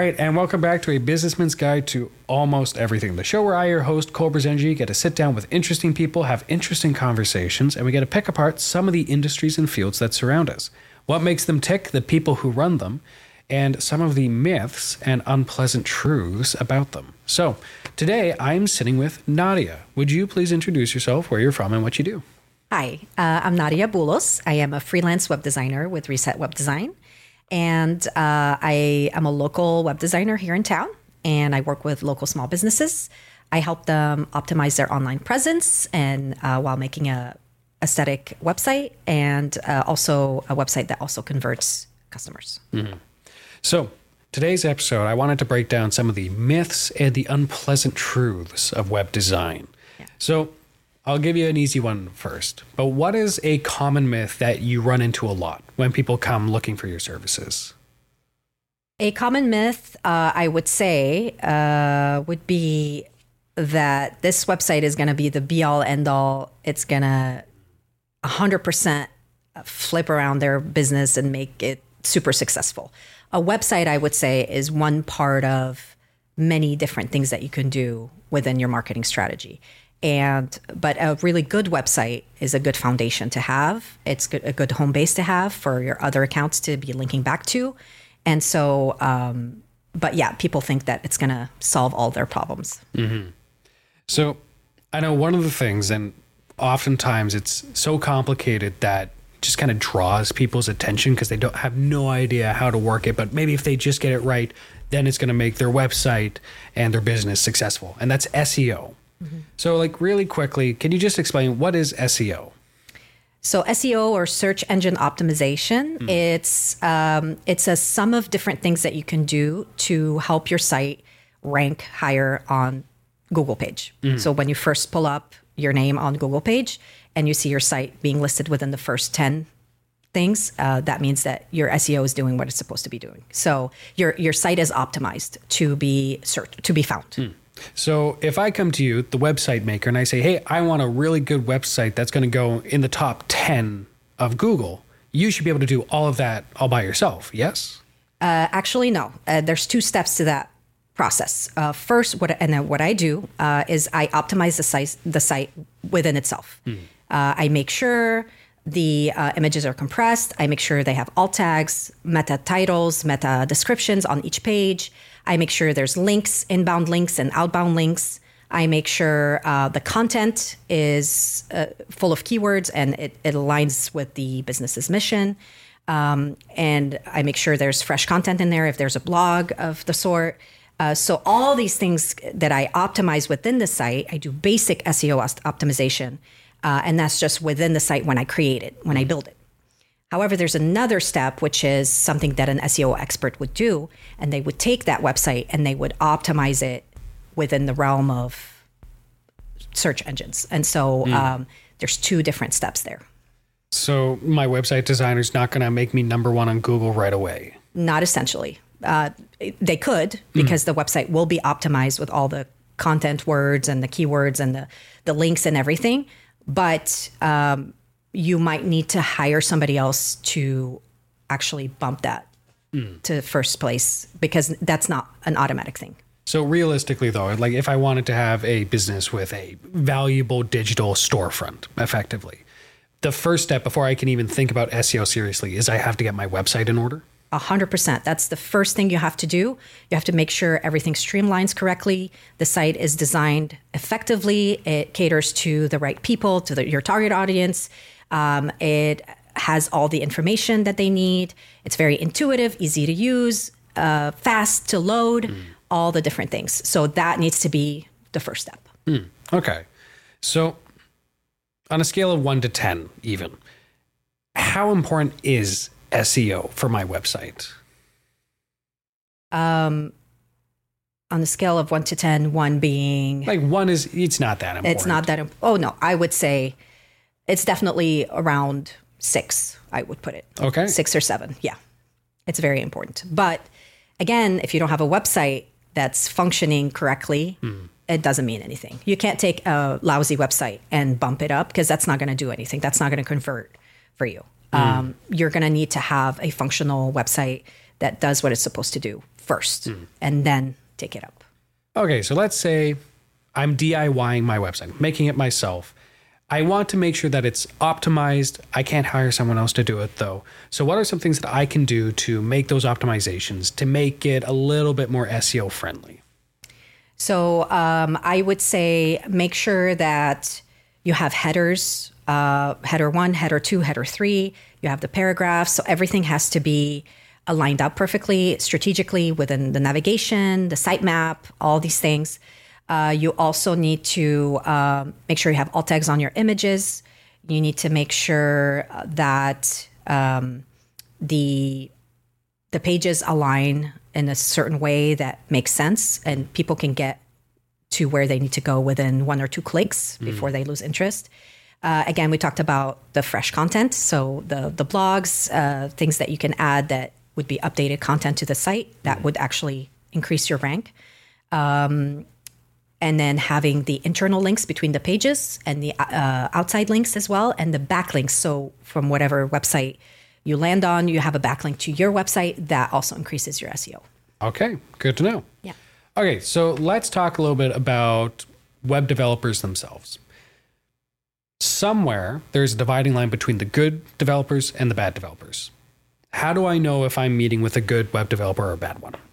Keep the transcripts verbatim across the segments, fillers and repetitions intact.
right, and welcome back to A Businessman's Guide to Almost Everything, the show where I, your host, Cole Brzezinski, get to sit down with interesting people, have interesting conversations, and we get to pick apart some of the industries and fields that surround us. What makes them tick, the people who run them, and some of the myths and unpleasant truths about them. So, today I'm sitting with Nadia. Would you please introduce yourself, where you're from, and what you do? Hi, uh, I'm Nadia Boulos. I am a freelance web designer with Reset Web Design. And uh, I am a local web designer here in town, and I work with local small businesses. I help them optimize their online presence and uh, while making a aesthetic website and uh, also a website that also converts customers. Mm-hmm. So today's episode, I wanted to break down some of the myths and the unpleasant truths of web design. Yeah. So I'll give you an easy one first. But what is a common myth that you run into a lot when people come looking for your services? A common myth, uh, I would say, uh, would be that this website is going to be the be-all, end-all. It's going to one hundred percent flip around their business and make it super successful. A website, I would say, is one part of many different things that you can do within your marketing strategy. And but a really good website is a good foundation to have. It's good, a good home base to have for your other accounts to be linking back to. And so, um, but yeah, people think that it's going to solve all their problems. Mm-hmm. So I know one of the things, and oftentimes it's so complicated that it just kind of draws people's attention because they don't have no idea how to work it. But maybe if they just get it right, then it's going to make their website and their business successful. And that's S E O. Mm-hmm. So like really quickly, can you just explain what is S E O? So S E O, or search engine optimization, mm. it's um, it's a sum of different things that you can do to help your site rank higher on Google page. Mm. So when you first pull up your name on Google page and you see your site being listed within the first ten things, uh, that means that your S E O is doing what it's supposed to be doing. So your your site is optimized to be searched, to be found. Mm. So if I come to you, the website maker, and I say, hey, I want a really good website that's going to go in the top ten of Google, you should be able to do all of that all by yourself, yes? Uh, actually, no. Uh, there's two steps to that process. Uh, first, what and then what I do uh, is I optimize the site, the site within itself. Mm. Uh, I make sure the uh, images are compressed. I make sure they have alt tags, meta titles, meta descriptions on each page. I make sure there's links, inbound links and outbound links. I make sure uh, the content is uh, full of keywords and it, it aligns with the business's mission. Um, and I make sure there's fresh content in there if there's a blog of the sort. Uh, so all these things that I optimize within the site, I do basic S E O optimization. Uh, and that's just within the site when I create it, when I build it. However, there's another step, which is something that an S E O expert would do, and they would take that website and they would optimize it within the realm of search engines. And so mm. um, there's two different steps there. So my website designer's not going to make me number one on Google right away? Not essentially. Uh, they could, because mm. the website will be optimized with all the content words and the keywords and the, the links and everything. But um, you might need to hire somebody else to actually bump that mm. to first place, because that's not an automatic thing. So realistically, though, like if I wanted to have a business with a valuable digital storefront, effectively, the first step before I can even think about S E O seriously is I have to get my website in order? A hundred percent. That's the first thing you have to do. You have to make sure everything streamlines correctly. The site is designed effectively. It caters to the right people, to the, your target audience. Um, it has all the information that they need. It's very intuitive, easy to use, uh, fast to load, mm. all the different things. So that needs to be the first step. Mm. Okay. So on a scale of one to ten even, how important is S E O for my website? Um, on the scale of one to ten, one being... Like one is, it's not that important. It's not that important. Oh, no. I would say it's definitely around six, I would put it. Okay. Six or seven. Yeah. It's very important. But again, if you don't have a website that's functioning correctly, mm. it doesn't mean anything. You can't take a lousy website and bump it up, because that's not going to do anything. That's not going to convert for you. Mm. Um, you're going to need to have a functional website that does what it's supposed to do first and then take it up. Okay, so let's say I'm DIYing my website, making it myself. I want to make sure that it's optimized. I can't hire someone else to do it though. So what are some things that I can do to make those optimizations to make it a little bit more S E O friendly? So um, I would say make sure that you have headers, uh, header one, header two, header three. You have the paragraphs. So everything has to be aligned up perfectly, strategically within the navigation, the sitemap, all these things. Uh, you also need to um, make sure you have alt tags on your images. You need to make sure that um, the the pages align in a certain way that makes sense and people can get to where they need to go within one or two clicks mm. before they lose interest. Uh, again, we talked about the fresh content, so the the blogs, uh, things that you can add that would be updated content to the site that mm. would actually increase your rank. Um, and then having the internal links between the pages and the uh, outside links as well, and the backlinks. So from whatever website you land on, you have a backlink to your website that also increases your S E O. Okay, good to know. Yeah. Okay, so let's talk a little bit about web developers themselves. Somewhere there's a dividing line between the good developers and the bad developers. How do I know if I'm meeting with a good web developer or a bad one?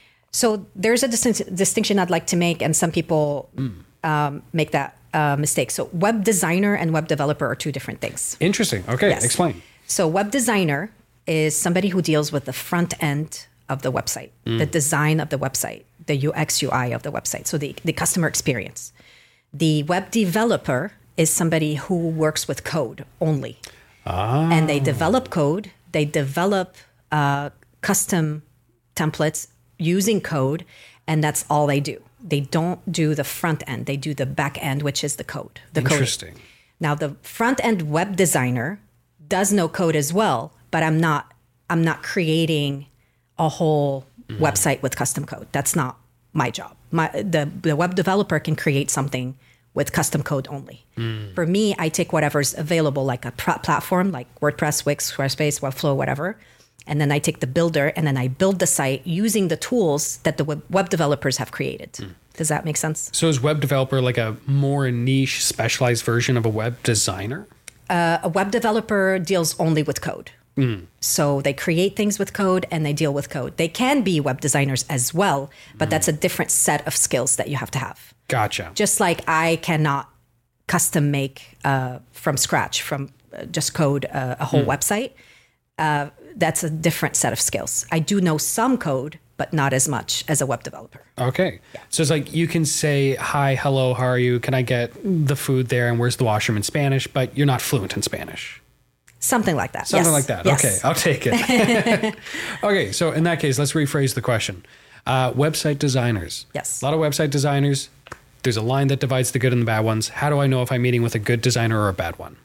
So there's a distinct, distinction I'd like to make, and some people mm. um, make that uh, mistake. So web designer and web developer are two different things. Interesting. Okay, yes. Explain. So web designer is somebody who deals with the front end of the website, mm. the design of the website, the U X, U I of the website, so the, the customer experience. The web developer is somebody who works with code only. Ah. And they develop code, they develop uh, custom templates using code, and that's all they do. They don't do the front end. They do the back end, which is the code. The Interesting. Coding. Now, the front end web designer does know code as well, but I'm not. I'm not creating a whole mm. website with custom code. That's not my job. My the the web developer can create something with custom code only. Mm. For me, I take whatever's available, like a pr- platform, like WordPress, Wix, Squarespace, Webflow, whatever. And then I take the builder and then I build the site using the tools that the web, web developers have created. Mm. Does that make sense? So is web developer like a more niche, specialized version of a web designer? Uh, a web developer deals only with code. Mm. So they create things with code and they deal with code. They can be web designers as well, but mm. that's a different set of skills that you have to have. Gotcha. Just like I cannot custom make uh, from scratch, from uh, just code uh, a whole mm. website. Uh, that's a different set of skills. I do know some code, but not as much as a web developer. Okay. Yeah. So it's like you can say, hi, hello, how are you? Can I get the food there? And where's the washroom in Spanish? But you're not fluent in Spanish. Something like that. Something yes. like that. Yes. Okay, I'll take it. Okay, so in that case, let's rephrase the question. Uh, website designers. Yes. A lot of website designers. There's a line that divides the good and the bad ones. How do I know if I'm meeting with a good designer or a bad one?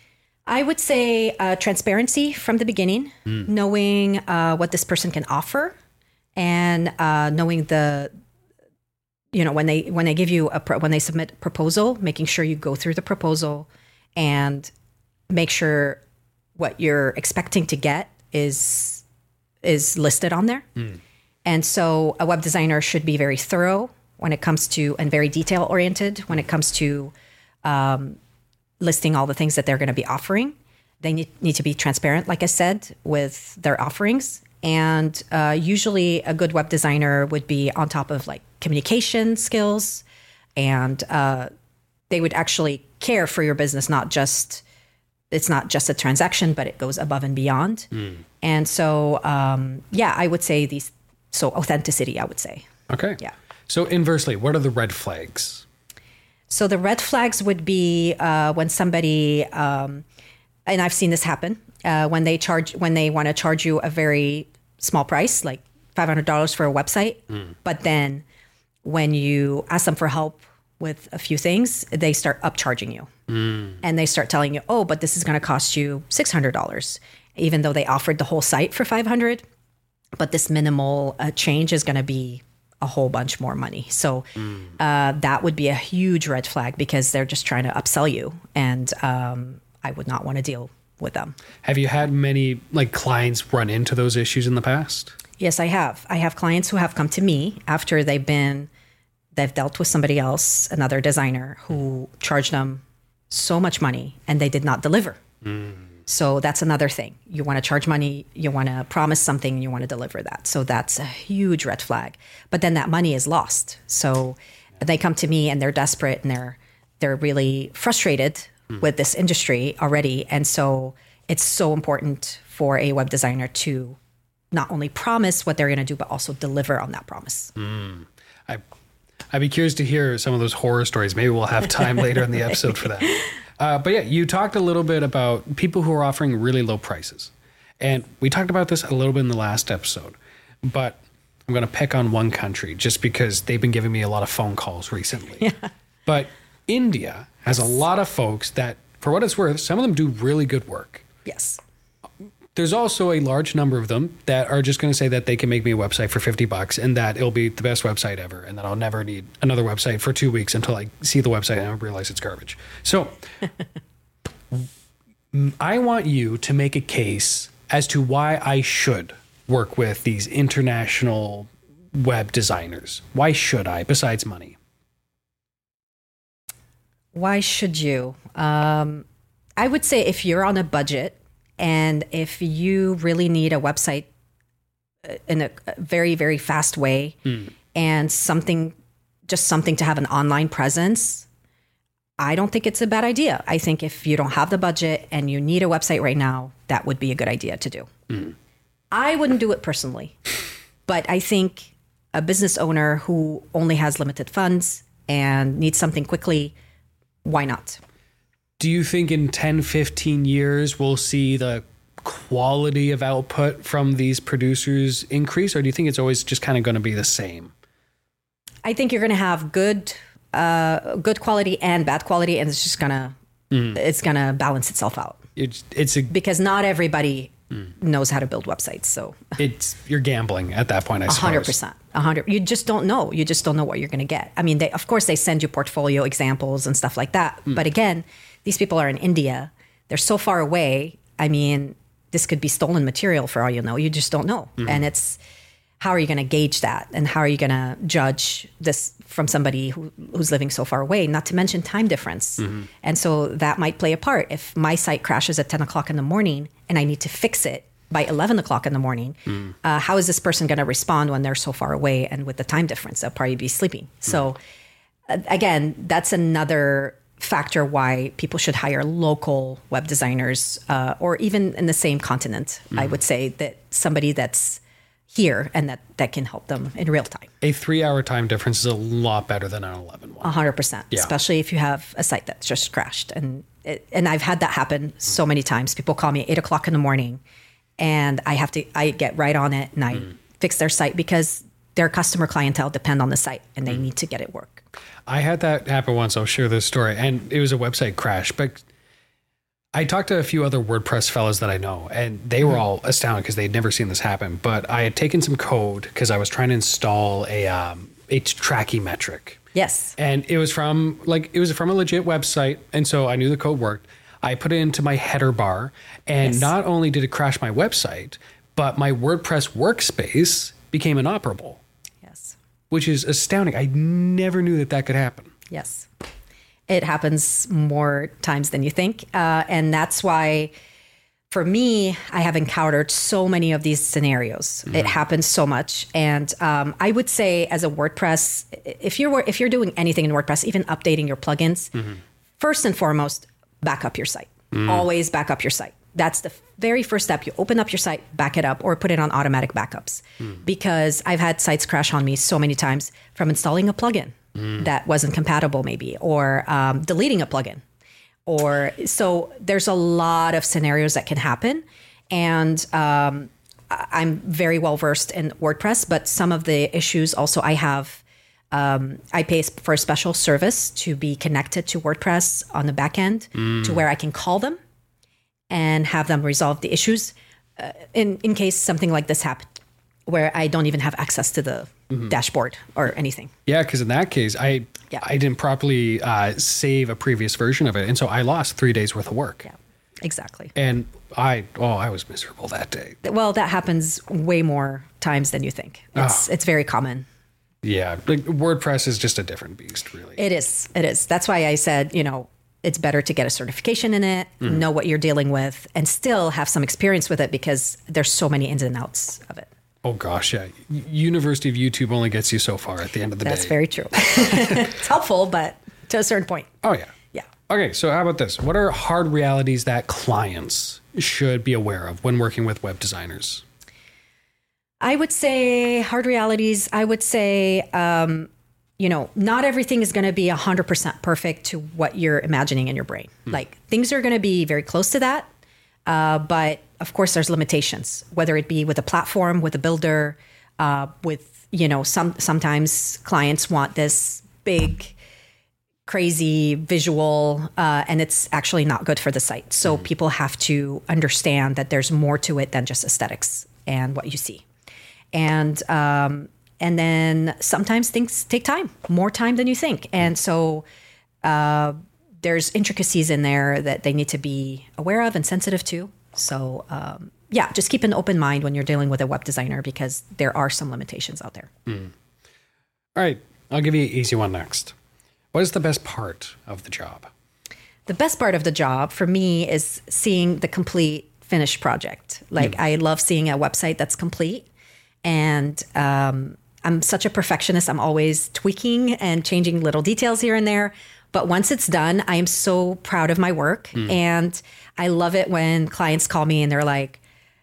I would say uh, transparency from the beginning, mm. knowing uh, what this person can offer, and uh, knowing the, you know, when they when they give you a pro- when they submit a proposal, making sure you go through the proposal and make sure what you're expecting to get is is listed on there. Mm. And so a web designer should be very thorough when it comes to, and very detail oriented when it comes to um, listing all the things that they're going to be offering. They need, need to be transparent, like I said, with their offerings. And uh, usually a good web designer would be on top of like communication skills, and uh, they would actually care for your business, not just, it's not just a transaction, but it goes above and beyond. Mm. And so, um, yeah, I would say these, so authenticity, I would say. Okay. Yeah. So inversely, what are the red flags? So the red flags would be uh, when somebody, um, and I've seen this happen, uh, when they charge, when they want to charge you a very small price, like five hundred dollars for a website. Mm. But then when you ask them for help with a few things, they start upcharging you. Mm. And they start telling you, oh, but this is going to cost you six hundred dollars, even though they offered the whole site for five hundred dollars. But this minimal uh, change is going to be a whole bunch more money. So mm. uh, that would be a huge red flag, because they're just trying to upsell you. And um, I would not want to deal with them. Have you had many like clients run into those issues in the past? Yes, I have. I have clients who have come to me after they've been, they've dealt with somebody else, another designer who charged them so much money and they did not deliver. Mm. So that's another thing. You want to charge money, you want to promise something, you want to deliver that. So that's a huge red flag. But then that money is lost. So they come to me and they're desperate and they're they're really frustrated mm. with this industry already. And so it's so important for a web designer to not only promise what they're going to do, but also deliver on that promise. Mm. I, I'd be curious to hear some of those horror stories. Maybe we'll have time later in the episode for that. Uh, but yeah, you talked a little bit about people who are offering really low prices. And we talked about this a little bit in the last episode. But I'm going to pick on one country just because they've been giving me a lot of phone calls recently. Yeah. But India has a lot of folks that, for what it's worth, some of them do really good work. Yes. There's also a large number of them that are just going to say that they can make me a website for fifty bucks and that it'll be the best website ever and that I'll never need another website for two weeks until I see the website and I realize it's garbage. So I want you to make a case as to why I should work with these international web designers. Why should I, besides money? Why should you? Um, I would say if you're on a budget, and if you really need a website in a very, very fast way mm. and something, just something to have an online presence, I don't think it's a bad idea. I think if you don't have the budget and you need a website right now, that would be a good idea to do. Mm. I wouldn't do it personally, but I think a business owner who only has limited funds and needs something quickly, why not? Do you think in ten, fifteen years we'll see the quality of output from these producers increase, or do you think it's always just kind of going to be the same? I think you're going to have good uh, good quality and bad quality, and it's just going to mm. it's going to balance itself out. It's, it's a, because not everybody mm. knows how to build websites. So it's you're gambling at that point, I suppose. one hundred percent. one hundred You just don't know. You just don't know what you're going to get. I mean, they of course they send you portfolio examples and stuff like that. Mm. But again, these people are in India. They're so far away. I mean, this could be stolen material for all you know. You just don't know. Mm-hmm. And it's, how are you going to gauge that? And how are you going to judge this from somebody who, who's living so far away? Not to mention time difference. Mm-hmm. And so that might play a part. If my site crashes at ten o'clock in the morning and I need to fix it by eleven o'clock in the morning, mm. uh, how is this person going to respond when they're so far away? And with the time difference, they'll probably be sleeping. Mm. So uh, again, that's another factor why people should hire local web designers, uh, or even in the same continent. Mm. I would say that somebody that's here and that, that can help them in real time. A three-hour time difference is a lot better than an eleven one. one hundred percent, yeah. Especially if you have a site that's just crashed. And it, and I've had that happen so many times. People call me at eight o'clock in the morning, and I have to I get right on it and I mm. fix their site because their customer clientele depend on the site and they mm. need to get it work. I had that happen once. I'll share this story. And it was a website crash. But I talked to a few other WordPress fellows that I know, and they were all astounded because they'd never seen this happen. But I had taken some code because I was trying to install a um, a tracking metric. Yes. And it was from like it was from a legit website. And so I knew the code worked. I put it into my header bar. And yes. Not only did it crash my website, but my WordPress workspace became inoperable. Which is astounding. I never knew that that could happen. Yes. It happens more times than you think. Uh, and that's why, for me, I have encountered so many of these scenarios. Mm-hmm. It happens so much. And um, I would say as a WordPress, if you're, if you're doing anything in WordPress, even updating your plugins, mm-hmm. first and foremost, back up your site. Mm. Always back up your site. That's the very first step. You open up your site, back it up, or put it on automatic backups. Mm. Because I've had sites crash on me so many times from installing a plugin mm. that wasn't compatible maybe, or um, deleting a plugin. Or so there's a lot of scenarios that can happen. And um, I'm very well versed in WordPress, but some of the issues also I have, um, I pay for a special service to be connected to WordPress on the back end mm. to where I can call them and have them resolve the issues uh, in, in case something like this happened, where I don't even have access to the mm-hmm. dashboard or anything. Yeah, because in that case, I yeah. I didn't properly uh, save a previous version of it. And so I lost three days worth of work. Yeah. Exactly. And I, oh, I was miserable that day. Well, that happens way more times than you think. It's, Oh. it's very common. Yeah. Like WordPress is just a different beast, really. It is. It is. That's why I said, you know, it's better to get a certification in it, Mm-hmm. know what you're dealing with, and still have some experience with it because there's so many ins and outs of it. Oh, gosh. Yeah. U- University of YouTube only gets you so far at the end of the That's day. very true. It's helpful, but to a certain point. Oh, yeah. Yeah. Okay. So, how about this? What are hard realities that clients should be aware of when working with web designers? I would say hard realities. I would say, um, you know, not everything is going to be one hundred percent perfect to what you're imagining in your brain. Like things are going to be very close to that. Uh, but of course, there's limitations, whether it be with a platform, with a builder, uh, with, you know, some sometimes clients want this big, crazy visual, uh, and it's actually not good for the site. So people have to understand that there's more to it than just aesthetics and what you see. And um, and then sometimes things take time, more time than you think. And so uh, there's intricacies in there that they need to be aware of and sensitive to. So um, yeah, just keep an open mind when you're dealing with a web designer because there are some limitations out there. Mm. All right. I'll give you an easy one next. What is the best part of the job? The best part of the job for me is seeing the complete finished project. Like mm. I love seeing a website that's complete. And um, I'm such a perfectionist. I'm always tweaking and changing little details here and there. But once it's done, I am so proud of my work. Mm. And I love it when clients call me and they're like,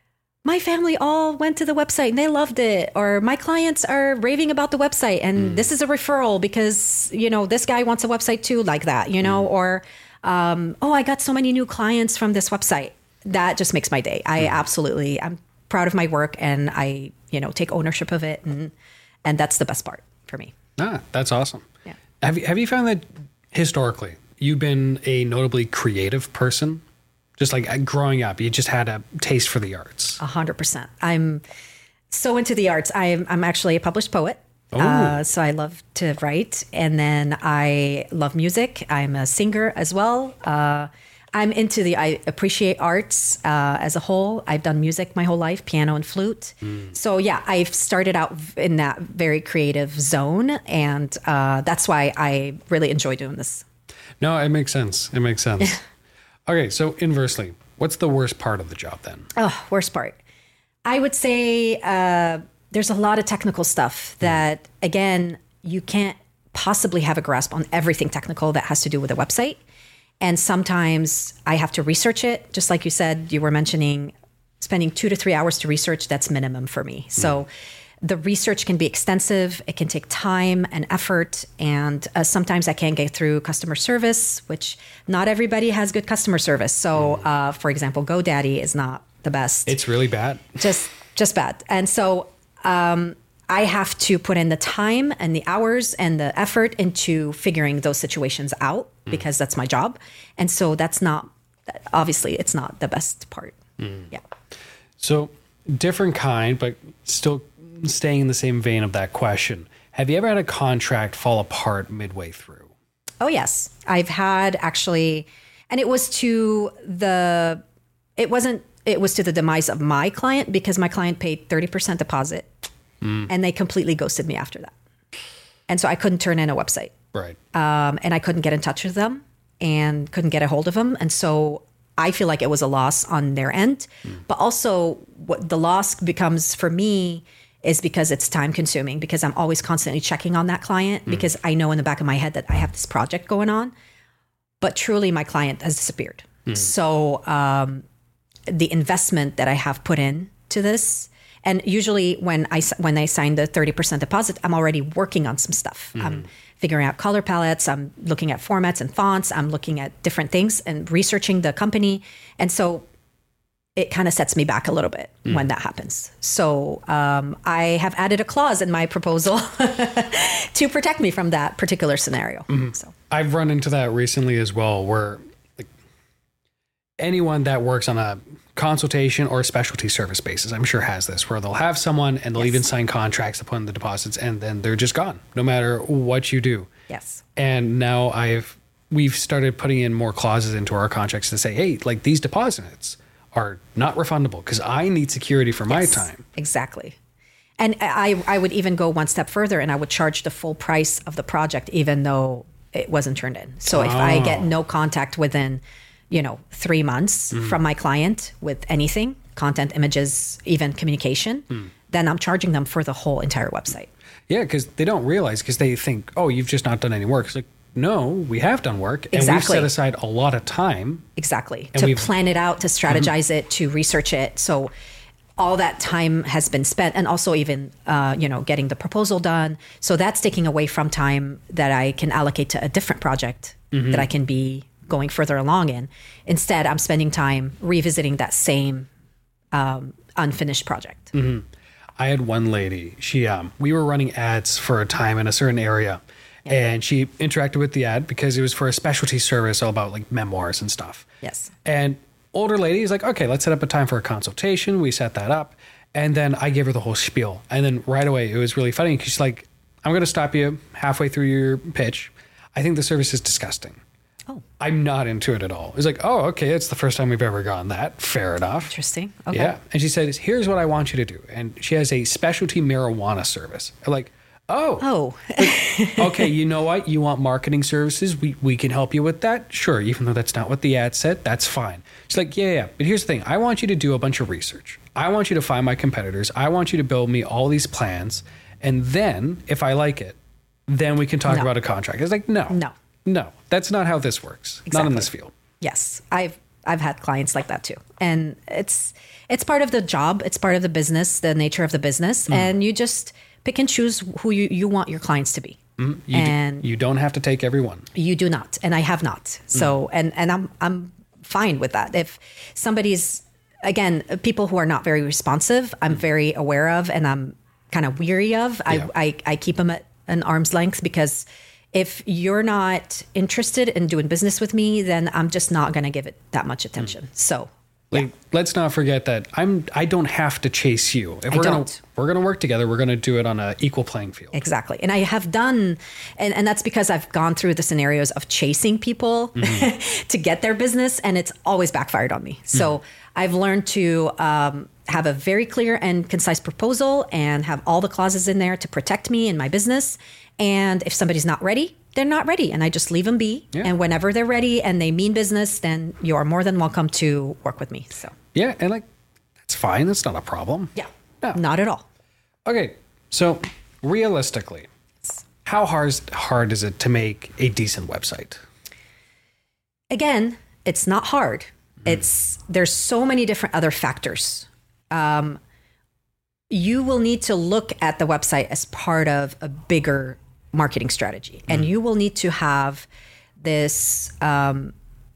my family all went to the website and they loved it. Or my clients are raving about the website and mm. this is a referral because, you know, this guy wants a website too, like that, you know, mm. or, um, oh, I got so many new clients from this website. That just makes my day. I mm. absolutely, I'm proud of my work and I, you know, take ownership of it. And, and that's the best part for me. Ah, that's awesome. Yeah. Have you, have you found that historically you've been a notably creative person? Just like growing up, you just had a taste for the arts. A hundred percent. I'm so into the arts. I'm, I'm actually a published poet. Oh. Uh, so I love to write. And then I love music. I'm a singer as well. Uh, I'm into the, I appreciate arts uh, as a whole. I've done music my whole life, piano and flute. Mm. So yeah, I've started out in that very creative zone. And uh, that's why I really enjoy doing this. No, it makes sense. It makes sense. Okay, so inversely, what's the worst part of the job then? Oh, worst part. I would say uh, there's a lot of technical stuff that, mm. again, you can't possibly have a grasp on everything technical that has to do with a website. And sometimes I have to research it. Just like you said, you were mentioning spending two to three hours to research. That's minimum for me. Mm. So the research can be extensive. It can take time and effort. And uh, sometimes I can't get through customer service, which not everybody has good customer service. So, mm. uh, for example, GoDaddy is not the best. It's really bad. Just, just bad. And so um, I have to put in the time and the hours and the effort into figuring those situations out mm. because that's my job. And so that's not, obviously, it's not the best part. Mm. Yeah. So different kind, but still staying in the same vein of that question, have you ever had a contract fall apart midway through? Oh, yes. I've had actually, and it was to the, it wasn't, it was to the demise of my client because my client paid thirty percent deposit mm. and they completely ghosted me after that. And so I couldn't turn in a website. Right. Um, and I couldn't get in touch with them and couldn't get a hold of them. And so I feel like it was a loss on their end, mm. but also what the loss becomes for me is because it's time consuming because I'm always constantly checking on that client mm. because I know in the back of my head that I have this project going on, but truly my client has disappeared. Mm. So um, the investment that I have put in to this, and usually when I, when I sign the thirty percent deposit, I'm already working on some stuff. Mm. I'm figuring out color palettes. I'm looking at formats and fonts. I'm looking at different things and researching the company. And so it kind of sets me back a little bit mm. when that happens. So um, I have added a clause in my proposal to protect me from that particular scenario. Mm-hmm. So I've run into that recently as well, where like, anyone that works on a consultation or a specialty service basis, I'm sure has this, where they'll have someone and they'll yes. even sign contracts to put in the deposits and then they're just gone, no matter what you do. Yes. And now I've we've started putting in more clauses into our contracts to say, hey, like these deposits are not refundable because I need security for my Yes, time. Exactly. And I, I would even go one step further and I would charge the full price of the project, even though it wasn't turned in. So if I get no contact within, you know, three months mm. from my client with anything, content, images, even communication, mm. then I'm charging them for the whole entire website. Yeah, because they don't realize, because they think, oh, you've just not done any work. It's like, no, we have done work. And Exactly. we've set aside a lot of time. Exactly. And to we've- plan it out, to strategize mm-hmm. it, to research it. So all that time has been spent, and also even, uh, you know, getting the proposal done. So that's taking away from time that I can allocate to a different project mm-hmm. that I can be going further along in. Instead, I'm spending time revisiting that same um, unfinished project. Mm-hmm. I had one lady, she, um, we were running ads for a time in a certain area. Yeah. And she interacted with the ad because it was for a specialty service all about like memoirs and stuff. Yes. And older lady is like, okay, let's set up a time for a consultation. We set that up. And then I gave her the whole spiel. And then right away, it was really funny because she's like, I'm going to stop you halfway through your pitch. I think the service is disgusting. Oh. I'm not into it at all. It's like, oh, okay, it's the first time we've ever gone that. Fair enough. Interesting. Okay. Yeah. And she said, here's what I want you to do. And she has a specialty marijuana service. I'm like, oh. Oh. Like, okay, you know what? You want marketing services? We we can help you with that? Sure, even though that's not what the ad said, that's fine. She's like, yeah, yeah. But here's the thing. I want you to do a bunch of research. I want you to find my competitors. I want you to build me all these plans. And then, if I like it, then we can talk No. about a contract. It's like, no. No. No. That's not how this works. Exactly. Not in this field. Yes, I've I've had clients like that too, and it's it's part of the job. It's part of the business, the nature of the business, mm. and you just pick and choose who you, you want your clients to be. Mm. You and do, you don't have to take everyone. You do not, and I have not. So, mm. and and I'm I'm fine with that. If somebody's again people who are not very responsive, I'm very aware of, and I'm kind of weary of. Yeah. I, I I keep them at an arm's length because if you're not interested in doing business with me, then I'm just not going to give it that much attention. Mm. So, like, yeah. let's not forget that I'm I don't have to chase you. If I we're don't. gonna we're gonna work together, we're gonna do it on an equal playing field. Exactly. And I have done, and, and that's because I've gone through the scenarios of chasing people mm-hmm. to get their business, and it's always backfired on me. So mm. I've learned to um, have a very clear and concise proposal and have all the clauses in there to protect me and my business. And if somebody's not ready, they're not ready. And I just leave them be. Yeah. And whenever they're ready and they mean business, then you are more than welcome to work with me. So yeah, and like that's fine. That's not a problem. Yeah, no. Not at all. Okay, so realistically, how hard hard is it to make a decent website? Again, it's not hard. Mm. It's there's so many different other factors. Um, you will need to look at the website as part of a bigger marketing strategy, and mm. you will need to have this um,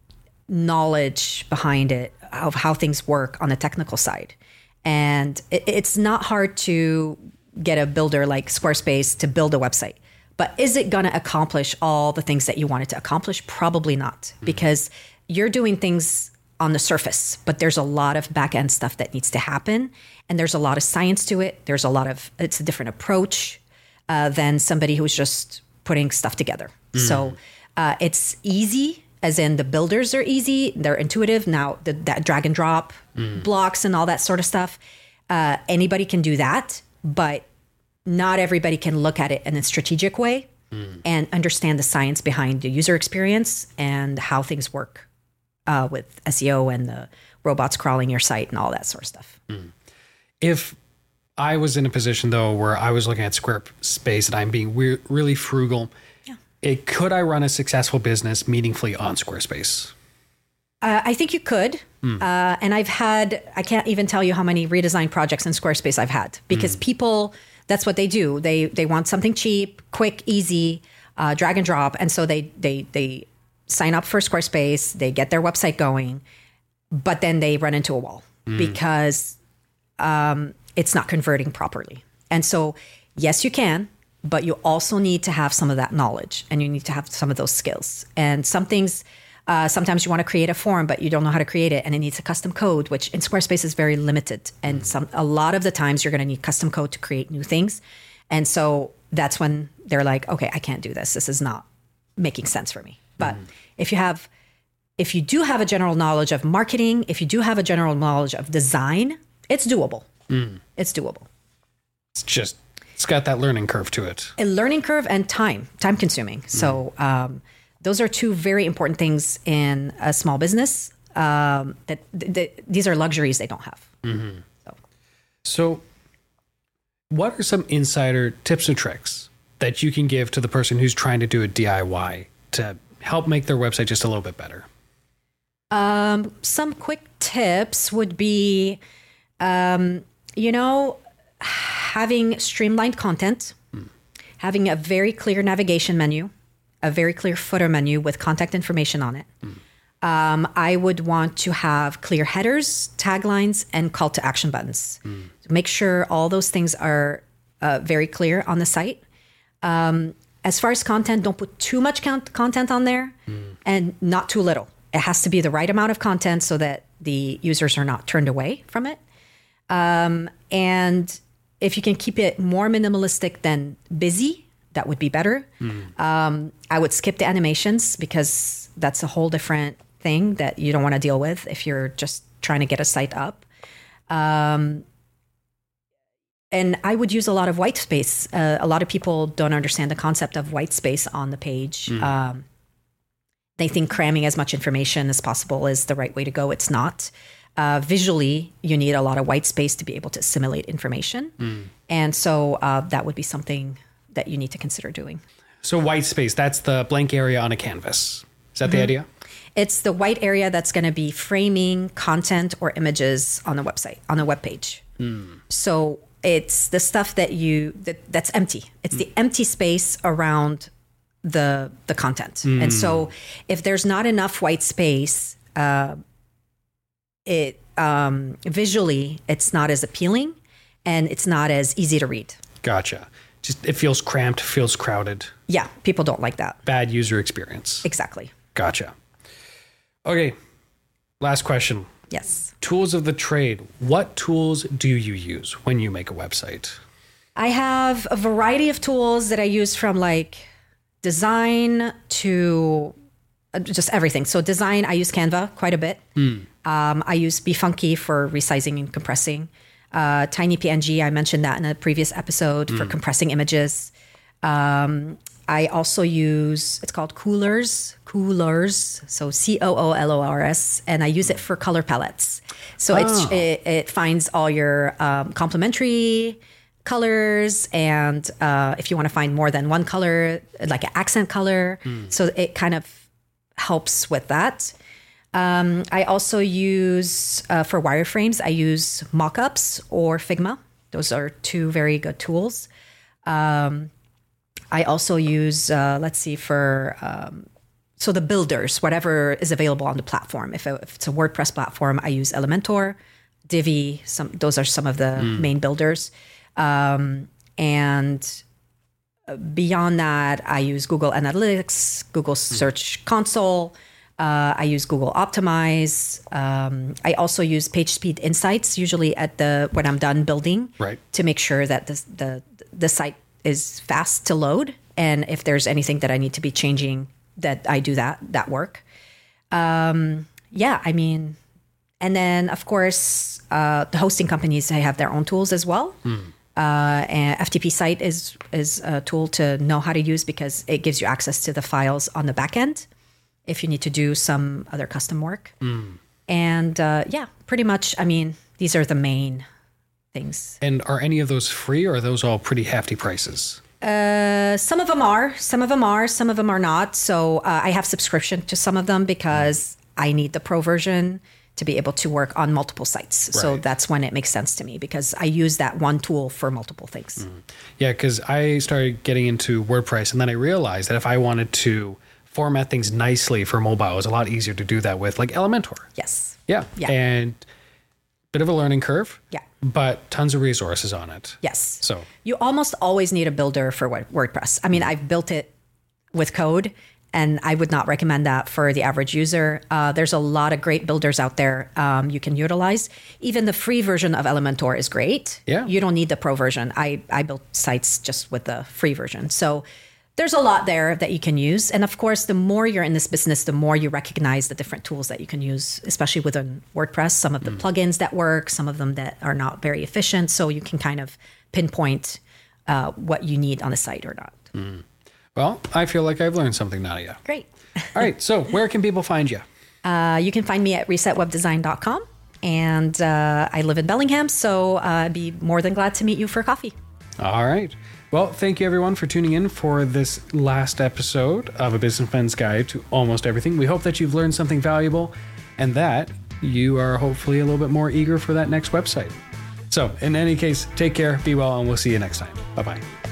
knowledge behind it of how things work on the technical side. And it, it's not hard to get a builder like Squarespace to build a website, but is it going to accomplish all the things that you want it to accomplish? Probably not, mm. because you're doing things on the surface, but there's a lot of back end stuff that needs to happen. And there's a lot of science to it. There's a lot of, it's a different approach uh, than somebody who's just putting stuff together. Mm. So uh, it's easy, as in the builders are easy. They're intuitive. Now the, that drag and drop mm. blocks and all that sort of stuff. Uh, anybody can do that, but not everybody can look at it in a strategic way mm. and understand the science behind the user experience and how things work uh, with S E O and the robots crawling your site and all that sort of stuff. Mm. If I was in a position, though, where I was looking at Squarespace and I'm being re- really frugal, yeah. it, could I run a successful business meaningfully on Squarespace? Uh, I think you could. Mm. Uh, and I've had, I can't even tell you how many redesign projects in Squarespace I've had, because mm. people, that's what they do. They they want something cheap, quick, easy, uh, drag and drop. And so they they they sign up for Squarespace, they get their website going, but then they run into a wall mm. because um, it's not converting properly. And so, yes, you can, but you also need to have some of that knowledge, and you need to have some of those skills. And some things, uh, sometimes you want to create a form, but you don't know how to create it, and it needs a custom code, which in Squarespace is very limited. And some a lot of the times you're going to need custom code to create new things. And so that's when they're like, okay, I can't do this. This is not making sense for me. But mm. If you have, if you do have a general knowledge of marketing, if you do have a general knowledge of design, it's doable. Mm. It's doable. It's just, it's got that learning curve to it. A learning curve and time, time consuming. Mm. So um, those are two very important things in a small business. Um, that th- th- these are luxuries they don't have. Mm-hmm. So. so what are some insider tips and tricks that you can give to the person who's trying to do a D I Y to help make their website just a little bit better? Um, some quick tips would be, um, you know, having streamlined content, mm. having a very clear navigation menu, a very clear footer menu with contact information on it. Mm. Um, I would want to have clear headers, taglines, and call to action buttons. Mm. Make sure all those things are uh, very clear on the site. Um, as far as content, don't put too much con- content on there mm. and not too little. It has to be the right amount of content so that the users are not turned away from it. Um, and if you can keep it more minimalistic than busy, that would be better. Mm. Um, I would skip the animations because that's a whole different thing that you don't want to deal with if you're just trying to get a site up. Um, and I would use a lot of white space. Uh, a lot of people don't understand the concept of white space on the page. Mm. Um, they think cramming as much information as possible is the right way to go. It's not. Uh, visually, you need a lot of white space to be able to assimilate information. Mm. And so uh, that would be something that you need to consider doing. So white space, that's the blank area on a canvas. Is that mm-hmm. the idea? It's the white area that's going to be framing content or images on the website, on the web page. Mm. So it's the stuff that you that, that's empty. It's mm. the empty space around the the content. Mm. And so if there's not enough white space, uh, it um, visually it's not as appealing and it's not as easy to read. Gotcha. Just it feels cramped, feels crowded. Yeah, people don't like that. Bad user experience. Exactly. Gotcha. Okay, last question. Yes. Tools of the trade. What tools do you use when you make a website? I have a variety of tools that I use from like design to just everything. So design, I use Canva quite a bit. Mm. Um, I use BeFunky for resizing and compressing. Uh, TinyPNG, I mentioned that in a previous episode mm. for compressing images. Um, I also use, it's called Coolors, Coolors, so C O O L O R S, and I use it for color palettes. So oh. it's, it, it finds all your um, complementary colors, and uh, if you want to find more than one color, like an accent color, mm. so it kind of helps with that. Um, I also use, uh, for wireframes, I use Mockups or Figma. Those are two very good tools. Um, I also use, uh, let's see, for, um, so the builders, whatever is available on the platform. If, if it's a WordPress platform, I use Elementor, Divi, some, those are some of the mm. main builders. Um, and beyond that, I use Google Analytics, Google Search Console. Uh, I use Google Optimize. Um, I also use PageSpeed Insights, usually at the when I'm done building, right, to make sure that the the the site is fast to load, and if there's anything that I need to be changing, that I do that that work. Um, yeah, I mean, and then of course uh, the hosting companies, they have their own tools as well. Mm. Uh, and F T P Site is is a tool to know how to use because it gives you access to the files on the back end if you need to do some other custom work. Mm. And uh, yeah, pretty much, I mean, these are the main things. And are any of those free, or are those all pretty hefty prices? Uh, some of them are, some of them are, some of them are not. So uh, I have subscription to some of them because I need the pro version to be able to work on multiple sites. Right. So that's when it makes sense to me because I use that one tool for multiple things. Mm. Yeah, because I started getting into WordPress and then I realized that if I wanted to format things nicely for mobile, it was a lot easier to do that with like Elementor. Yes. Yeah. Yeah. And bit of a learning curve. Yeah. But tons of resources on it. Yes. So you almost always need a builder for WordPress. I mean, I've built it with code, and I would not recommend that for the average user. Uh, there's a lot of great builders out there um, you can utilize. Even the free version of Elementor is great. Yeah. You don't need the pro version. I, I built sites just with the free version. So there's a lot there that you can use. And of course, the more you're in this business, the more you recognize the different tools that you can use, especially within WordPress, some of the mm. plugins that work, some of them that are not very efficient. So you can kind of pinpoint uh, what you need on the site or not. Mm. Well, I feel like I've learned something, Nadia. Great. All right. So where can people find you? Uh, you can find me at reset web design dot com. And uh, I live in Bellingham, so uh, I'd be more than glad to meet you for coffee. All right. Well, thank you everyone for tuning in for this last episode of A Businessman's Guide to Almost Everything. We hope that you've learned something valuable and that you are hopefully a little bit more eager for that next website. So in any case, take care, be well, and we'll see you next time. Bye-bye.